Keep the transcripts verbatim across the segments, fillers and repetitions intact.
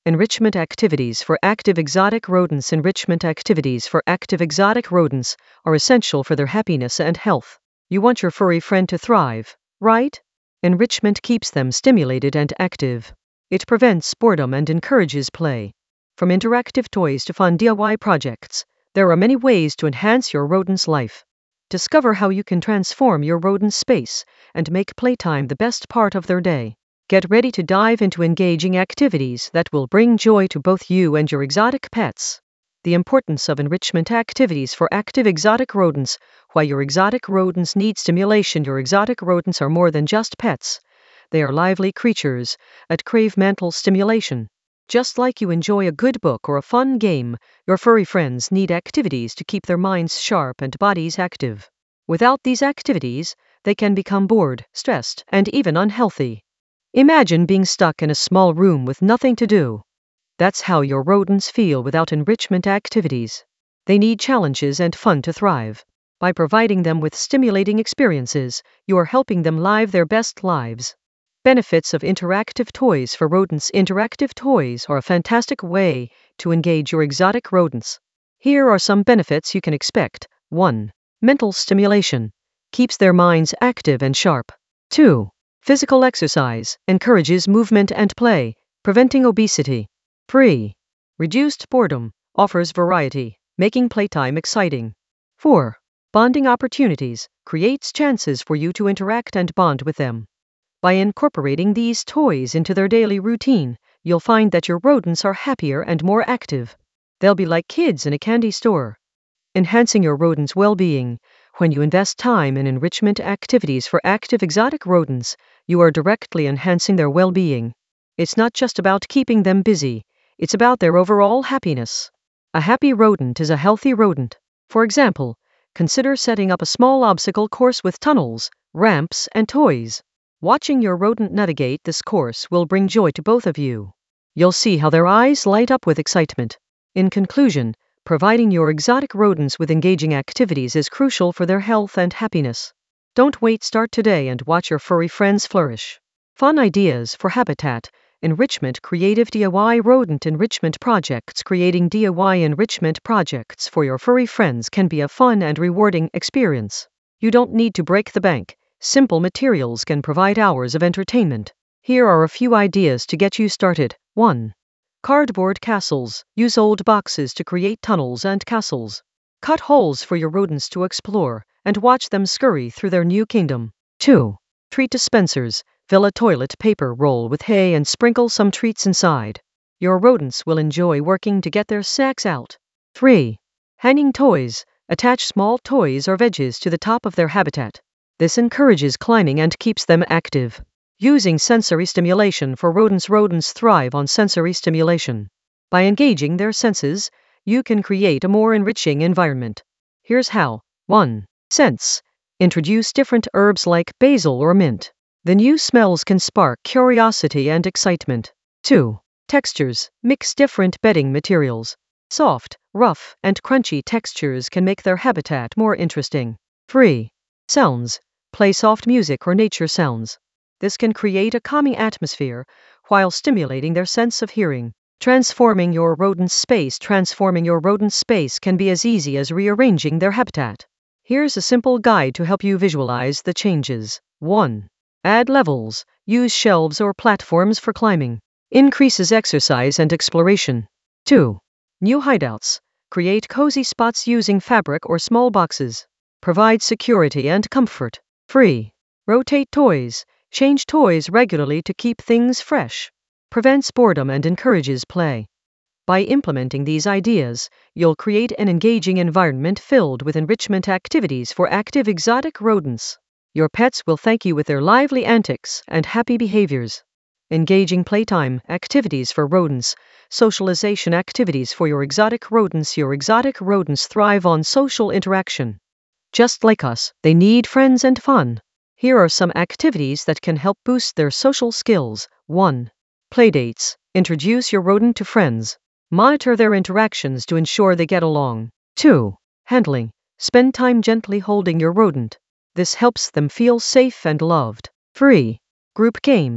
Enrichment activities for active exotic rodents. Enrichment activities for active exotic rodents are essential for their happiness and health. You want your furry friend to thrive, right? Enrichment keeps them stimulated and active. It prevents boredom and encourages play. From interactive toys to fun D I Y projects, there are many ways to enhance your rodent's life. Discover how you can transform your rodent's space and make playtime the best part of their day. Get ready to dive into engaging activities that will bring joy to both you and your exotic pets. The importance of enrichment activities for active exotic rodents. Why your exotic rodents need stimulation. Your exotic rodents are more than just pets. They are lively creatures that crave mental stimulation. Just like you enjoy a good book or a fun game, your furry friends need activities to keep their minds sharp and bodies active. Without these activities, they can become bored, stressed, and even unhealthy. Imagine being stuck in a small room with nothing to do. That's how your rodents feel without enrichment activities. They need challenges and fun to thrive. By providing them with stimulating experiences, you are helping them live their best lives. Benefits of interactive toys for rodents. Interactive toys are a fantastic way to engage your exotic rodents. Here are some benefits you can expect. one. Mental stimulation. Keeps their minds active and sharp. two. Physical exercise. Encourages movement and play, preventing obesity. three. Reduced boredom. Offers variety, making playtime exciting. four. Bonding opportunities. Creates chances for you to interact and bond with them. By incorporating these toys into their daily routine, you'll find that your rodents are happier and more active. They'll be like kids in a candy store. Enhancing your rodents' well-being. When you invest time in enrichment activities for active exotic rodents, you are directly enhancing their well-being. It's not just about keeping them busy, it's about their overall happiness. A happy rodent is a healthy rodent. For example, consider setting up a small obstacle course with tunnels, ramps, and toys. Watching your rodent navigate this course will bring joy to both of you. You'll see how their eyes light up with excitement. In conclusion, providing your exotic rodents with engaging activities is crucial for their health and happiness. Don't wait, start today and watch your furry friends flourish. Fun ideas for habitat enrichment. Creative D I Y rodent enrichment projects. Creating D I Y enrichment projects for your furry friends can be a fun and rewarding experience. You don't need to break the bank. Simple materials can provide hours of entertainment. Here are a few ideas to get you started. one. Cardboard castles. Use old boxes to create tunnels and castles. Cut holes for your rodents to explore and watch them scurry through their new kingdom. two. Treat dispensers. Fill a toilet paper roll with hay and sprinkle some treats inside. Your rodents will enjoy working to get their snacks out. three. Hanging toys. Attach small toys or veggies to the top of their habitat. This encourages climbing and keeps them active. Using sensory stimulation for rodents. Rodents thrive on sensory stimulation. By engaging their senses, you can create a more enriching environment. Here's how. one. Scents. Introduce different herbs like basil or mint. The new smells can spark curiosity and excitement. two. Textures. Mix different bedding materials. Soft, rough, and crunchy textures can make their habitat more interesting. three. Sounds. Play soft music or nature sounds. This can create a calming atmosphere while stimulating their sense of hearing. Transforming your rodent's space. Transforming your rodent's space can be as easy as rearranging their habitat. Here's a simple guide to help you visualize the changes. one. Add levels. Use shelves or platforms for climbing. Increases exercise and exploration. two. New hideouts. Create cozy spots using fabric or small boxes. Provide security and comfort. three. Rotate toys. Change toys regularly to keep things fresh. Prevents boredom and encourages play. By implementing these ideas, you'll create an engaging environment filled with enrichment activities for active exotic rodents. Your pets will thank you with their lively antics and happy behaviors. Engaging playtime activities for rodents. Socialization activities for your exotic rodents. Your exotic rodents thrive on social interaction. Just like us, they need friends and fun. Here are some activities that can help boost their social skills. one. Playdates. Introduce your rodent to friends. Monitor their interactions to ensure they get along. two. Handling. Spend time gently holding your rodent. This helps them feel safe and loved. three. Group games.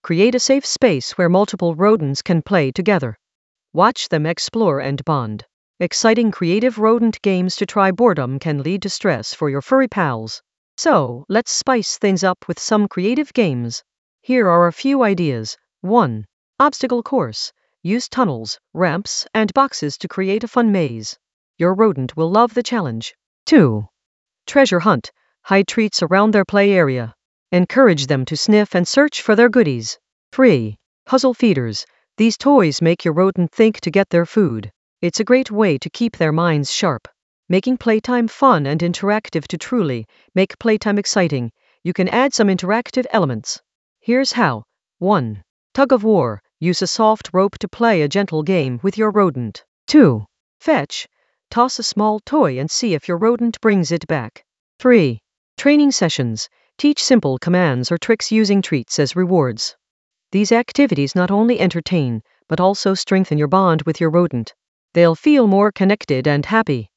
Create a safe space where multiple rodents can play together. Watch them explore and bond. Exciting creative rodent games to try. Boredom can lead to stress for your furry pals. So, let's spice things up with some creative games. Here are a few ideas. one. Obstacle course. Use tunnels, ramps, and boxes to create a fun maze. Your rodent will love the challenge. two. Treasure hunt. Hide treats around their play area. Encourage them to sniff and search for their goodies. three. Puzzle feeders. These toys make your rodent think to get their food. It's a great way to keep their minds sharp. Making playtime fun and interactive. To truly make playtime exciting, you can add some interactive elements. Here's how. one. Tug of war. Use a soft rope to play a gentle game with your rodent. two. Fetch. Toss a small toy and see if your rodent brings it back. three. Training sessions. Teach simple commands or tricks using treats as rewards. These activities not only entertain, but also strengthen your bond with your rodent. They'll feel more connected and happy.